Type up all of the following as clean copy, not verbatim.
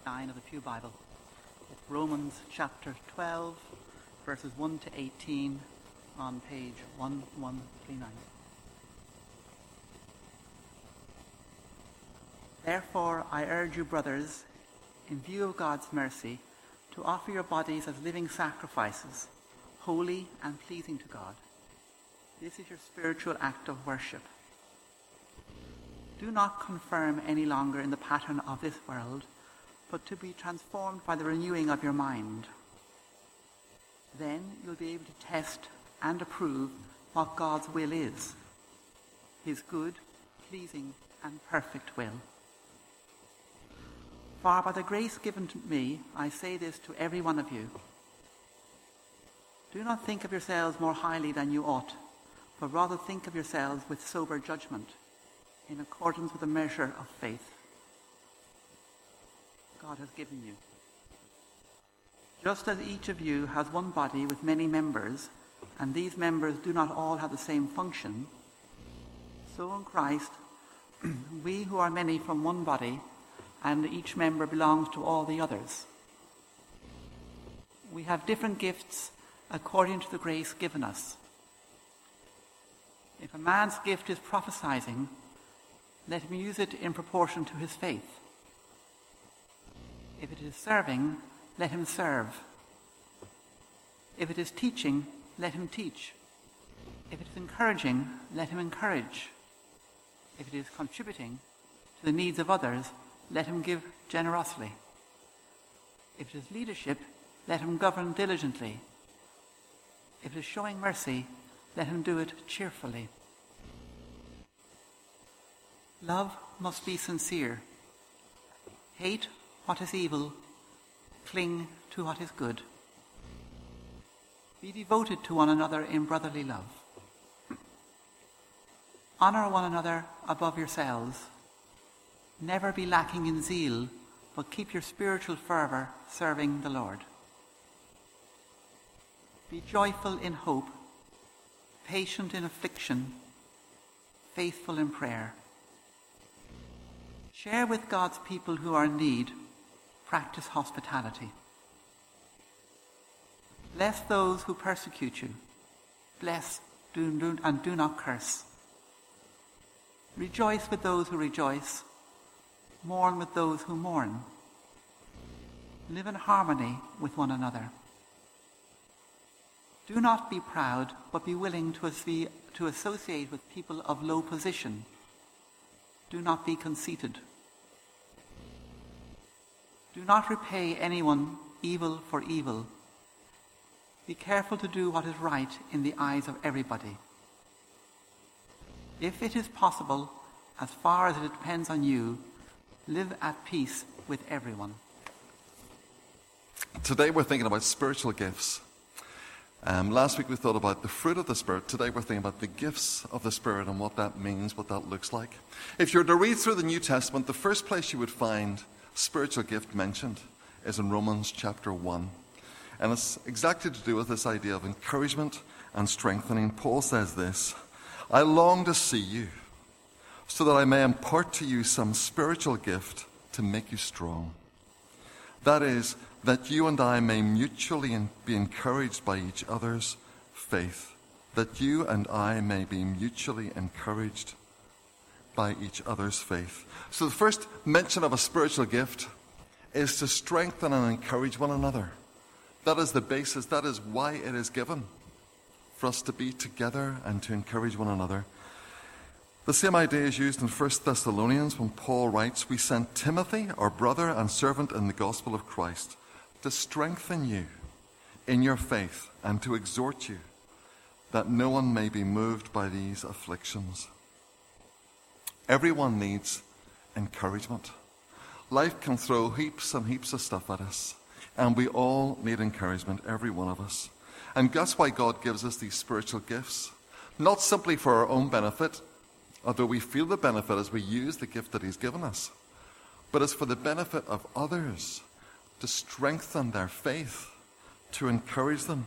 9 of the Pew Bible. It's Romans chapter 12, verses 1 to 18 on page 1139. Therefore, I urge you, brothers, in view of God's mercy, to offer your bodies as living sacrifices, holy and pleasing to God. This is your spiritual act of worship. Do not conform any longer in the pattern of this world, but to be transformed by the renewing of your mind. Then you'll be able to test and approve what God's will is, his good, pleasing, and perfect will. For by the grace given to me, I say this to every one of you. Do not think of yourselves more highly than you ought, but rather think of yourselves with sober judgment, in accordance with the measure of faith God has given you. Just as each of you has one body with many members, and these members do not all have the same function, so in Christ, we who are many from one body, and each member belongs to all the others. We have different gifts according to the grace given us. If a man's gift is prophesying, let him use it in proportion to his faith. If it is serving, let him serve. If it is teaching, let him teach. If it is encouraging, let him encourage. If it is contributing to the needs of others, let him give generously. If it is leadership, let him govern diligently. If it is showing mercy, let him do it cheerfully. Love must be sincere. Hate what is evil. Cling to what is good. Be devoted to one another in brotherly love. Honor one another above yourselves. Never be lacking in zeal, but keep your spiritual fervor serving the Lord. Be joyful in hope, patient in affliction, faithful in prayer. Share with God's people who are in need. Practice hospitality. Bless those who persecute you. Bless and do not curse. Rejoice with those who rejoice. Mourn with those who mourn. Live in harmony with one another. Do not be proud, but be willing to associate with people of low position. Do not be conceited. Do not repay anyone evil for evil. Be careful to do what is right in the eyes of everybody. If it is possible, as far as it depends on you, live at peace with everyone. Today we're thinking about spiritual gifts. Last week we thought about the fruit of the Spirit. Today we're thinking about the gifts of the Spirit and what that means, what that looks like. If you were to read through the New Testament, the first place you would find spiritual gift mentioned is in Romans chapter 1. And it's exactly to do with this idea of encouragement and strengthening. Paul says this, I long to see you, so that I may impart to you some spiritual gift to make you strong. That is, that you and I may mutually be encouraged by each other's faith. That you and I may be mutually encouraged by each other's faith. So the first mention of a spiritual gift is to strengthen and encourage one another. That is the basis, that is why it is given, for us to be together and to encourage one another. The same idea is used in 1 Thessalonians when Paul writes, we sent Timothy, our brother and servant in the gospel of Christ, to strengthen you in your faith and to exhort you, that no one may be moved by these afflictions. Everyone needs encouragement. Life can throw heaps and heaps of stuff at us, and we all need encouragement, every one of us. And that's why God gives us these spiritual gifts, not simply for our own benefit, although we feel the benefit as we use the gift that he's given us, but it's for the benefit of others, to strengthen their faith, to encourage them.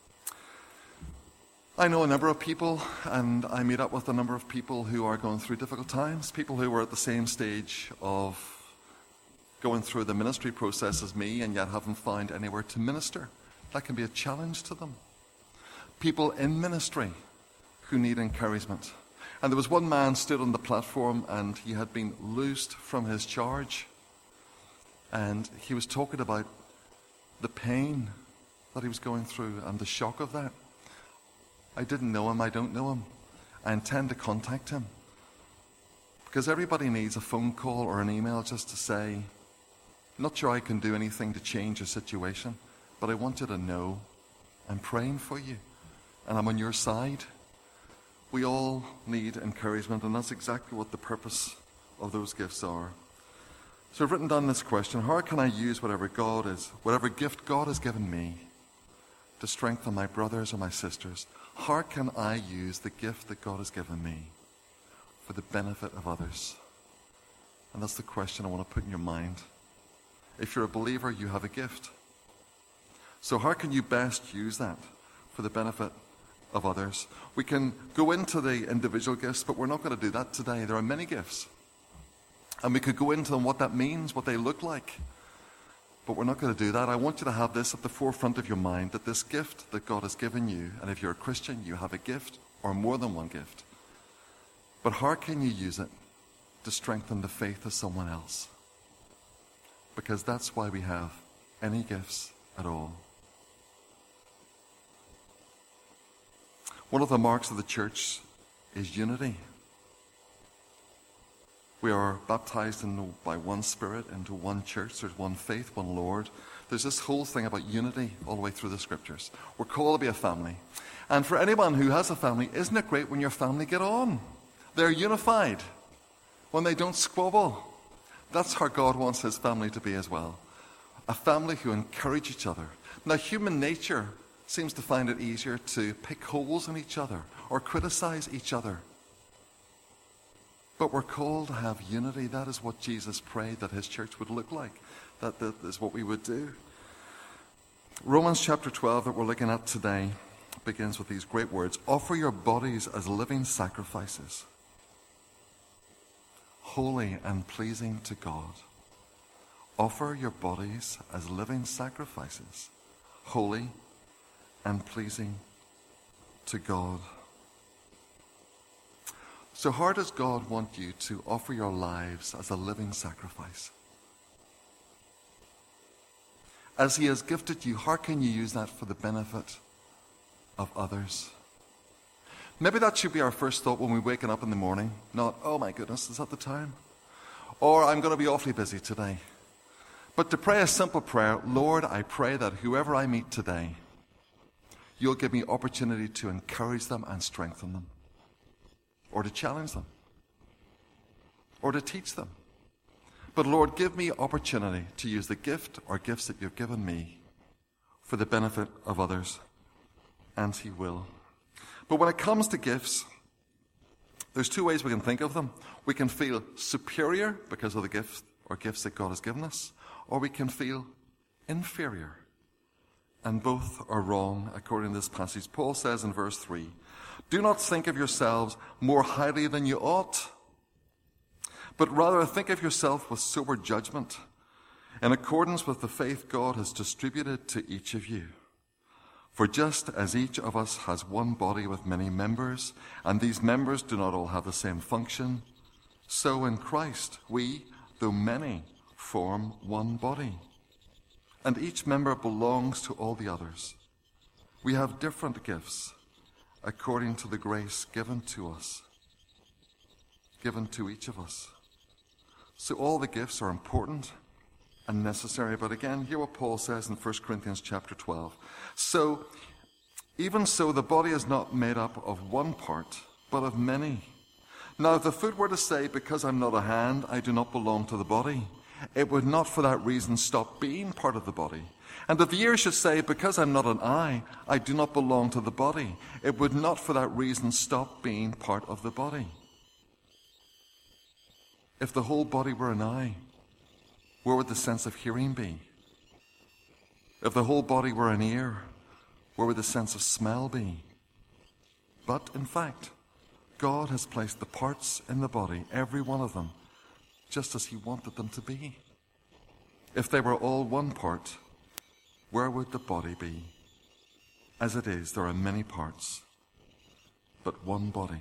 I know a number of people, and I meet up with a number of people who are going through difficult times, people who are at the same stage of going through the ministry process as me and yet haven't found anywhere to minister. That can be a challenge to them. People in ministry who need encouragement. And there was one man stood on the platform and he had been loosed from his charge. And he was talking about the pain that he was going through and the shock of that. I didn't know him. I don't know him. I intend to contact him. Because everybody needs a phone call or an email just to say, not sure I can do anything to change your situation, but I want you to know I'm praying for you and I'm on your side. We all need encouragement, and that's exactly what the purpose of those gifts are. So I've written down this question: how can I use whatever gift God has given me to strengthen my brothers or my sisters? How can I use the gift that God has given me for the benefit of others? And that's the question I want to put in your mind. If you're a believer, you have a gift. So how can you best use that for the benefit of others? We can go into the individual gifts, but we're not going to do that today. There are many gifts. And we could go into them, what that means, what they look like. But we're not going to do that. I want you to have this at the forefront of your mind, that this gift that God has given you, and if you're a Christian, you have a gift or more than one gift. But how can you use it to strengthen the faith of someone else? Because that's why we have any gifts at all. One of the marks of the church is unity. We are baptized by one Spirit into one church. There's one faith, one Lord. There's this whole thing about unity all the way through the Scriptures. We're called to be a family. And for anyone who has a family, isn't it great when your family get on? They're unified. When they don't squabble. That's how God wants his family to be as well. A family who encourage each other. Now, human nature seems to find it easier to pick holes in each other or criticize each other. But we're called to have unity. That is what Jesus prayed that his church would look like. That is what we would do. Romans chapter 12 that we're looking at today begins with these great words. Offer your bodies as living sacrifices, holy and pleasing to God. Offer your bodies as living sacrifices, holy and pleasing to God. So how does God want you to offer your lives as a living sacrifice? As he has gifted you, how can you use that for the benefit of others? Maybe that should be our first thought when we're waking up in the morning. Not, oh my goodness, is that the time? Or I'm going to be awfully busy today. But to pray a simple prayer, Lord, I pray that whoever I meet today, you'll give me opportunity to encourage them and strengthen them. Or to challenge them. Or to teach them. But Lord, give me opportunity to use the gift or gifts that you've given me for the benefit of others. And he will. But when it comes to gifts, there's two ways we can think of them. We can feel superior because of the gift or gifts that God has given us. Or we can feel inferior. And both are wrong according to this passage. Paul says in verse 3, do not think of yourselves more highly than you ought, but rather think of yourself with sober judgment, in accordance with the faith God has distributed to each of you. For just as each of us has one body with many members, and these members do not all have the same function, so in Christ we, though many, form one body. And each member belongs to all the others. We have different gifts according to the grace given to us, given to each of us. So all the gifts are important and necessary. But again, hear what Paul says in 1 Corinthians chapter 12. So, even so, the body is not made up of one part, but of many. Now, if the foot were to say, because I'm not a hand, I do not belong to the body, it would not for that reason stop being part of the body. And if the ear should say, because I'm not an eye, I do not belong to the body, it would not for that reason stop being part of the body. If the whole body were an eye, where would the sense of hearing be? If the whole body were an ear, where would the sense of smell be? But in fact, God has placed the parts in the body, every one of them, just as he wanted them to be. If they were all one part, where would the body be? As it is, there are many parts, but one body.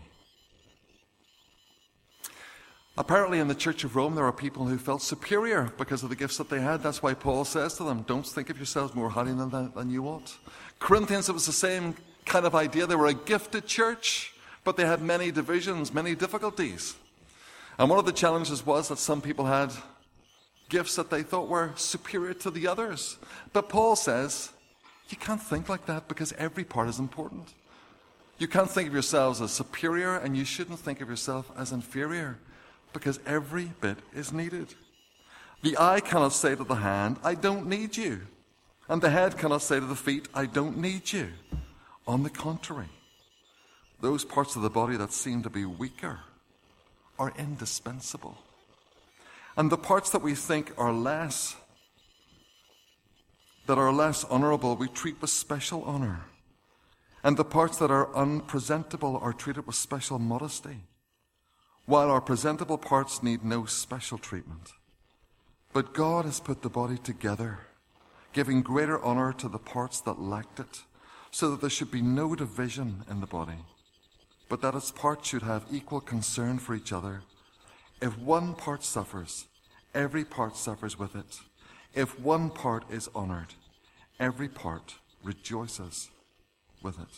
Apparently in the Church of Rome, there are people who felt superior because of the gifts that they had. That's why Paul says to them, don't think of yourselves more highly than you ought. Corinthians, it was the same kind of idea. They were a gifted church, but they had many divisions, many difficulties. And one of the challenges was that some people had gifts that they thought were superior to the others. But Paul says, you can't think like that because every part is important. You can't think of yourselves as superior, and you shouldn't think of yourself as inferior, because every bit is needed. The eye cannot say to the hand, I don't need you. And the head cannot say to the feet, I don't need you. On the contrary, those parts of the body that seem to be weaker are indispensable. And the parts that we think are less honorable, we treat with special honor. And the parts that are unpresentable are treated with special modesty, while our presentable parts need no special treatment. But God has put the body together, giving greater honor to the parts that lacked it, so that there should be no division in the body, but that its parts should have equal concern for each other. If one part suffers, every part suffers with it. If one part is honored, every part rejoices with it.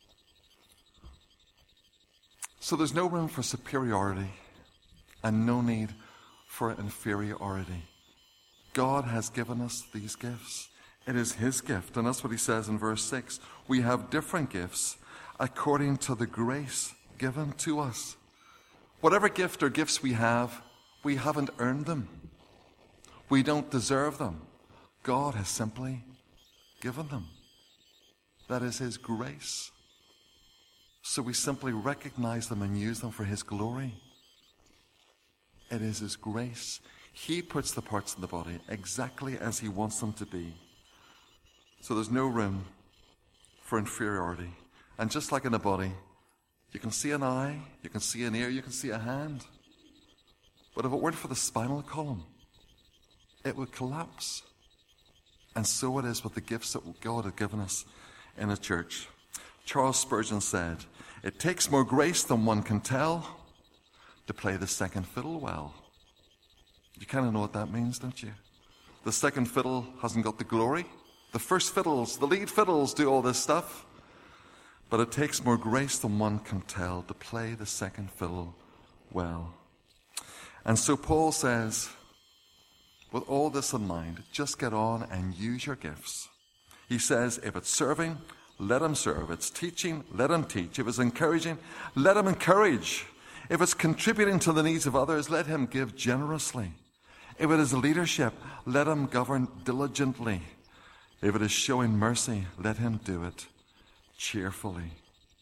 So there's no room for superiority and no need for inferiority. God has given us these gifts. It is his gift, and that's what he says in verse 6. We have different gifts according to the grace given to us. Whatever gift or gifts we haven't earned them. We don't deserve them. God has simply given them. That is his grace. So we simply recognize them and use them for his glory. It is his grace. He puts the parts in the body exactly as he wants them to be. So there's no room for inferiority. And just like in a body, you can see an eye, you can see an ear, you can see a hand. But if it weren't for the spinal column, it would collapse. And so it is with the gifts that God has given us in a church. Charles Spurgeon said, it takes more grace than one can tell to play the second fiddle well. You kind of know what that means, don't you? The second fiddle hasn't got the glory. The first fiddles, the lead fiddles do all this stuff. But it takes more grace than one can tell to play the second fiddle well. And so Paul says, with all this in mind, just get on and use your gifts. He says, if it's serving, let him serve. It's teaching, let him teach. If it's encouraging, let him encourage. If it's contributing to the needs of others, let him give generously. If it is leadership, let him govern diligently. If it is showing mercy, let him do it cheerfully.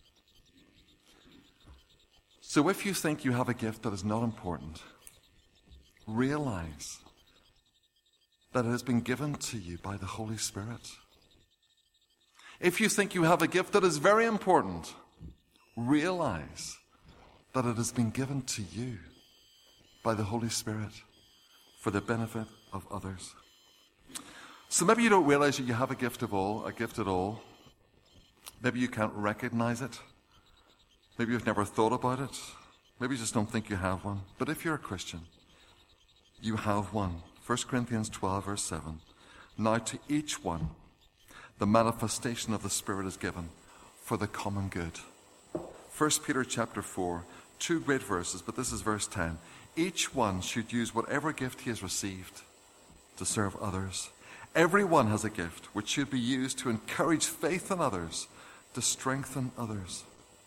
So if you think you have a gift that is not important, realize that it has been given to you by the Holy Spirit. If you think you have a gift that is very important, realize that it has been given to you by the Holy Spirit for the benefit of others. So maybe you don't realize that you have a gift at all. Maybe you can't recognize it. Maybe you've never thought about it. Maybe you just don't think you have one. But if you're a Christian, you have one. 1 Corinthians 12, verse 7. Now to each one, the manifestation of the Spirit is given for the common good. 1 Peter chapter 4, 2 great verses, but this is verse 10. Each one should use whatever gift he has received to serve others. Everyone has a gift which should be used to encourage faith in others, to strengthen others.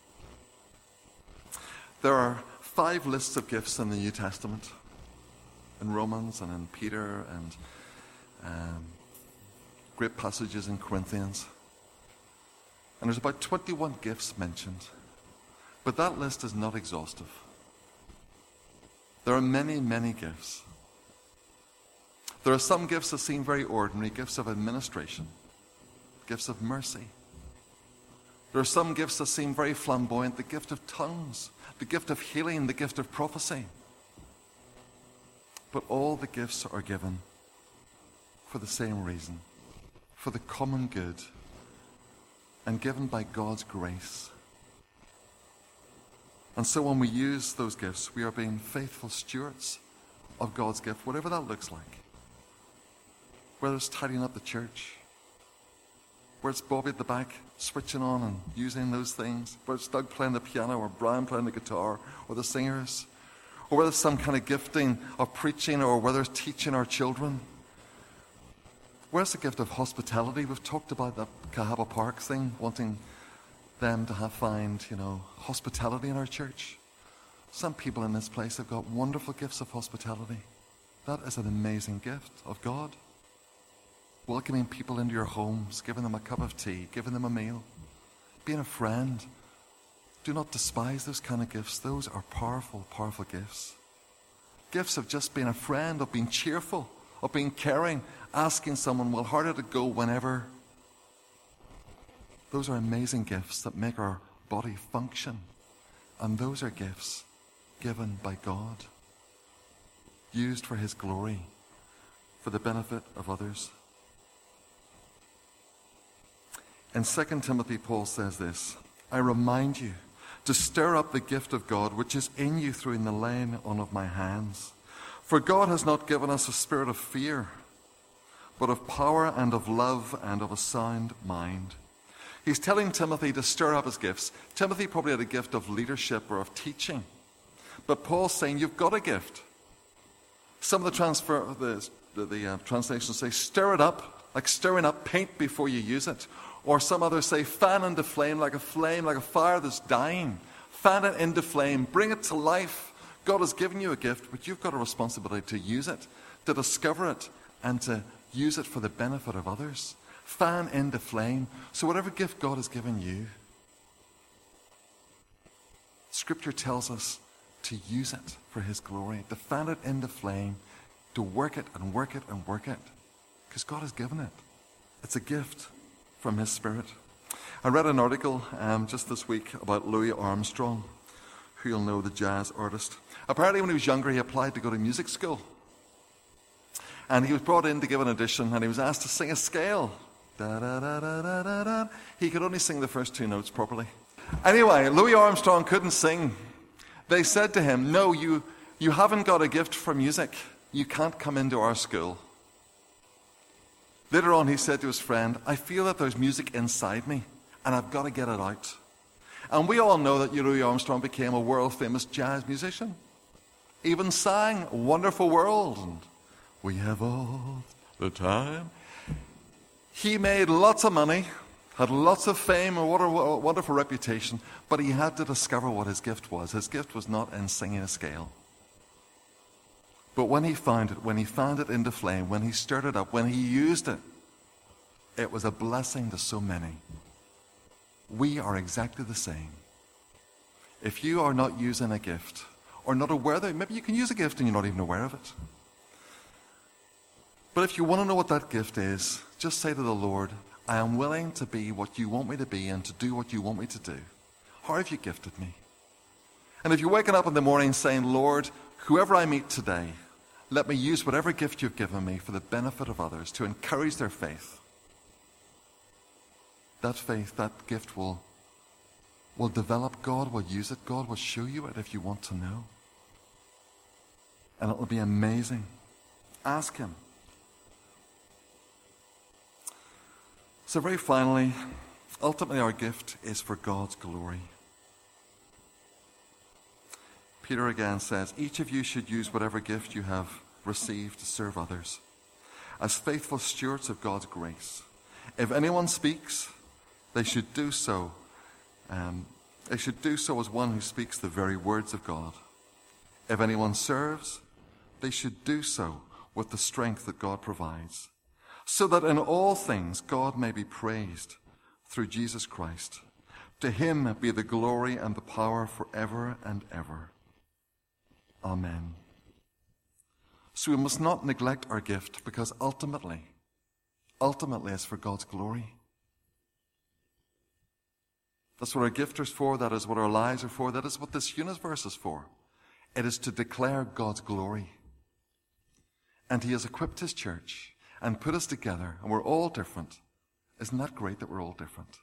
There are 5 lists of gifts in the New Testament, in Romans and in Peter and great passages in Corinthians. And there's about 21 gifts mentioned. But that list is not exhaustive. There are many, many gifts. There are some gifts that seem very ordinary, gifts of administration, gifts of mercy. There are some gifts that seem very flamboyant, the gift of tongues, the gift of healing, the gift of prophecy. But all the gifts are given for the same reason, for the common good, and given by God's grace. And so when we use those gifts, we are being faithful stewards of God's gift, whatever that looks like. Whether it's tidying up the church, where it's Bobby at the back switching on and using those things, whether it's Doug playing the piano or Brian playing the guitar or the singers, or whether it's some kind of gifting of preaching, or whether it's teaching our children. Where's the gift of hospitality? We've talked about that Cahaba Park thing, wanting them to find hospitality in our church. Some people in this place have got wonderful gifts of hospitality. That is an amazing gift of God. Welcoming people into your homes, giving them a cup of tea, giving them a meal, being a friend. Do not despise those kind of gifts. Those are powerful, powerful gifts. Gifts of just being a friend, of being cheerful, of being caring, asking someone, well, how did it go whenever? Those are amazing gifts that make our body function. And those are gifts given by God, used for His glory, for the benefit of others. In 2 Timothy, Paul says this, I remind you to stir up the gift of God which is in you through the laying on of my hands. For God has not given us a spirit of fear, but of power and of love and of a sound mind. He's telling Timothy to stir up his gifts. Timothy probably had a gift of leadership or of teaching. But Paul's saying, you've got a gift. Some of the translations say, stir it up, like stirring up paint before you use it. Or some others say, fan into flame, like a fire that's dying. Fan it into flame, bring it to life. God has given you a gift, but you've got a responsibility to use it, to discover it, and to use it for the benefit of others. Fan into flame. So whatever gift God has given you, Scripture tells us to use it for His glory, to fan it into flame, to work it and work it and work it, because God has given it. It's a gift from His Spirit. I read an article just this week about Louis Armstrong, who you'll know, the jazz artist. Apparently when he was younger, he applied to go to music school. And he was brought in to give an audition, and he was asked to sing a scale. Da, da, da, da, da, da, da. He could only sing the first two notes properly. Anyway, Louis Armstrong couldn't sing. They said to him, no, you haven't got a gift for music. You can't come into our school. Later on, he said to his friend, I feel that there's music inside me, and I've got to get it out. And we all know that Louis Armstrong became a world-famous jazz musician. Even sang Wonderful World, and we have all the time. He made lots of money, had lots of fame, and what a wonderful reputation, but he had to discover what his gift was. His gift was not in singing a scale. But when he found it, when he fanned it into flame, when he stirred it up, when he used it, it was a blessing to so many. We are exactly the same. If you are not using a gift, or not aware that, maybe you can use a gift and you're not even aware of it. But if you want to know what that gift is, just say to the Lord, I am willing to be what you want me to be and to do what you want me to do. How have you gifted me? And if you're waking up in the morning saying, Lord, whoever I meet today, let me use whatever gift you've given me for the benefit of others, to encourage their faith. That faith, that gift will develop. God will use it. God will show you it if you want to know. And it will be amazing. Ask Him. So very finally, ultimately our gift is for God's glory. Peter again says, each of you should use whatever gift you have received to serve others, as faithful stewards of God's grace. If anyone speaks, they should do so. They should do so as one who speaks the very words of God. If anyone serves, they should do so with the strength that God provides, so that in all things God may be praised through Jesus Christ. To Him be the glory and the power forever and ever. Amen. So we must not neglect our gift, because ultimately it's for God's glory. That's what our gift is for. That is what our lives are for. That is what this universe is for. It is to declare God's glory. And He has equipped His church. and put us together, and we're all different. Isn't that great that we're all different?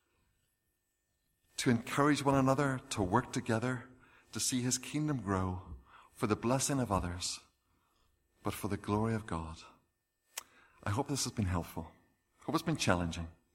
To encourage one another, to work together, to see his kingdom grow for the blessing of others, but for the glory of God. I hope this has been helpful. I hope it's been challenging.